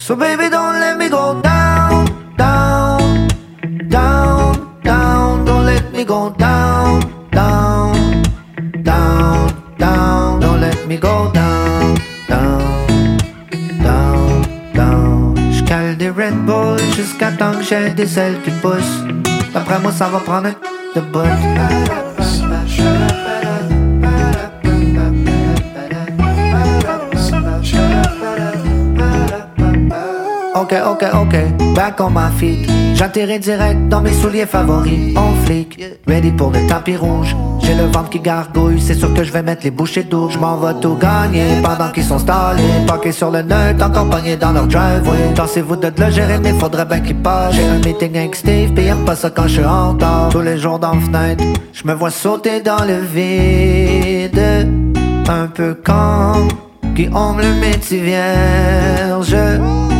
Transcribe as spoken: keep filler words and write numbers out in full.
So baby don't let me go down, down, down, down. Don't let me go down, down, down, down. Don't let me go down, down, down, down. J'cale des Red Bull jusqu'à temps que j'ai des ailes qui poussent. D'après moi ça va prendre un de bout. Ok, ok, ok, back on my feet. J'atterris direct dans mes souliers favoris. On flic, ready pour le tapis rouge. J'ai le ventre qui gargouille, c'est sûr que je vais mettre les bouchées doubles. J'm'en vais tout gagner pendant qu'ils sont stallés. Parqués sur le nerd, encore pognés dans leur driveway. Tassez-vous de le gérer, mais faudrait bien qu'ils passent. J'ai un meeting avec Steve, pis y'aime pas ça quand je suis en retard. Tous les jours dans la fenêtre, j'me vois sauter dans le vide. Un peu comme Guillaume le métier vierge.